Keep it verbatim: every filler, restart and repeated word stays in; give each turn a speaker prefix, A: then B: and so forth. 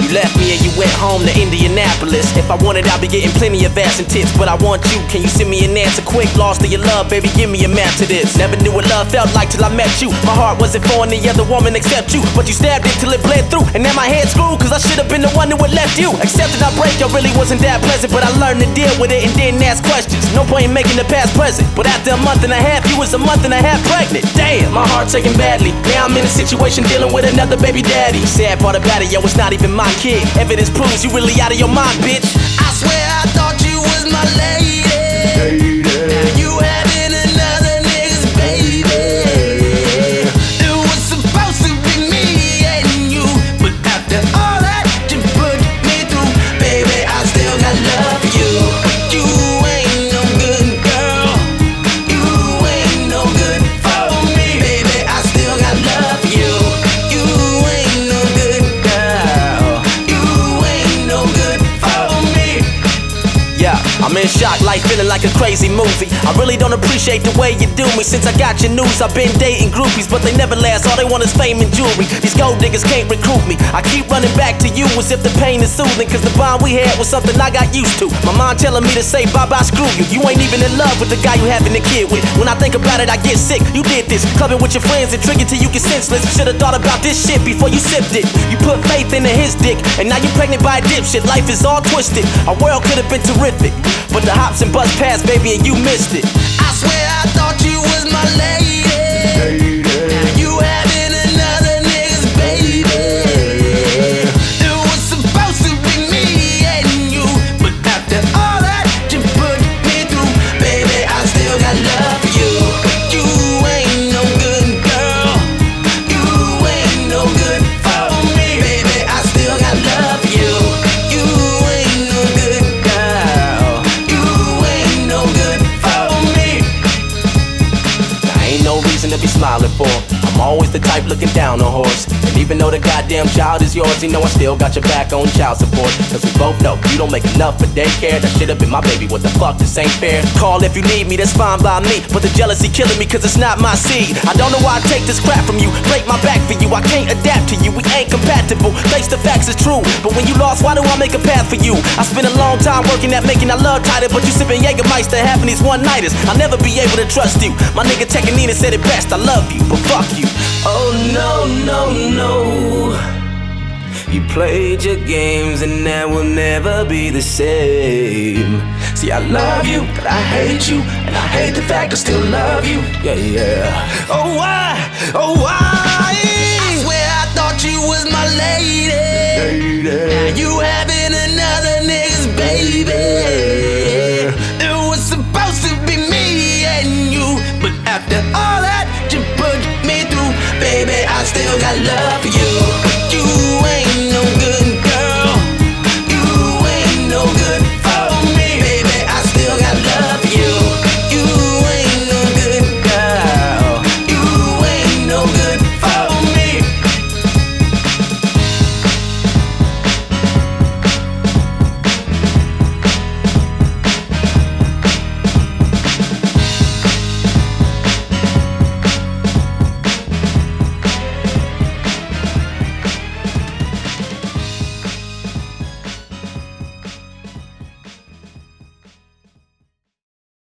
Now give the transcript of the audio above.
A: You left me and you went home to Indianapolis. If I wanted, I'd be getting plenty of ass and tits, but I want you. Can you send me an answer quick? Lost to your love, baby, give me a map to this. Never knew what love felt like till I met you. My heart wasn't for any other woman except you, but you stabbed it till it bled through, and now my head's screwed, cause I should've been the one who had left you. Accepted our breakup really wasn't that pleasant, but I learned to deal with it and didn't ask questions. No point in making the past present, but after a month and a half, you was a month and a half pregnant. Damn, my heart taken badly. Now I'm in a situation dealing with another baby daddy. Sad part about it, yo, it's not even my kid. Evidence proves you really out of your mind, bitch.
B: I swear I thought you was my lady.
A: Lady.
B: Now you having another nigga's baby. It was supposed to be me and you, but after all that you put me through, baby, I still got love for you. But you ain't no good girl. You ain't no good for me, baby. I still got love for you. You ain't no good girl. You ain't no good for me.
A: Yeah, I'm in shock, like feeling like a crazy movie. I really don't appreciate the way you do me. Since I got your news, I've been dating groupies, but they never last. All they want is fame and jewelry. These gold diggers can't recruit me. I keep running back to you as if the pain is soothing, cause the bond we had was something I got used to. My mom telling me to say bye-bye, screw you. You ain't even in love with the guy you having a kid with. When I think about it, I get sick. You did this, clubbing with your friends and drinking till you get senseless. Should've thought about this shit before you sipped it. You put faith into his dick, and now you pregnant by a dipshit. Life is all twisted. Our world could've been terrific, but the hops and bus passed, baby, and you missed it.
B: I swear I thought you was my lady. Now you having another nigga's baby. It was supposed to be me and you, but after all that you put me through, baby, I still got love for you. But you ain't no good girl. You ain't no good for me, baby. I still got love for you. You ain't no good girl. You ain't no good for me.
A: Ain't no reason to be smiling for. I'm always the type looking down on horse. And even though the goddamn child is yours, you know I still got your back on child support. Cause we both know you don't make enough for daycare. That should've been my baby, what the fuck, this ain't fair. Call if you need me, that's fine by me, but the jealousy killing me cause it's not my seed. I don't know why I take this crap from you, break my back for you. I can't adapt to you, we ain't compatible. Face the facts, it's true, but when you lost, why do I make a path for you? I spent a long time working at making our love tighter, but you sipping Jägermeister having these one-nighters. I'll never be able to trust you. My nigga Tekken Nina said it best, I love you, but fuck you. Oh no, no, no. You played your games and that will never be the same. See, I love you, but I hate you, and I hate the fact I still love you. Yeah, yeah. Oh why, oh why?
B: I swear I thought you was my lady. Now you having another nigga's baby. It was supposed to be me and you, but after all that you put me through, baby, I still got love for you.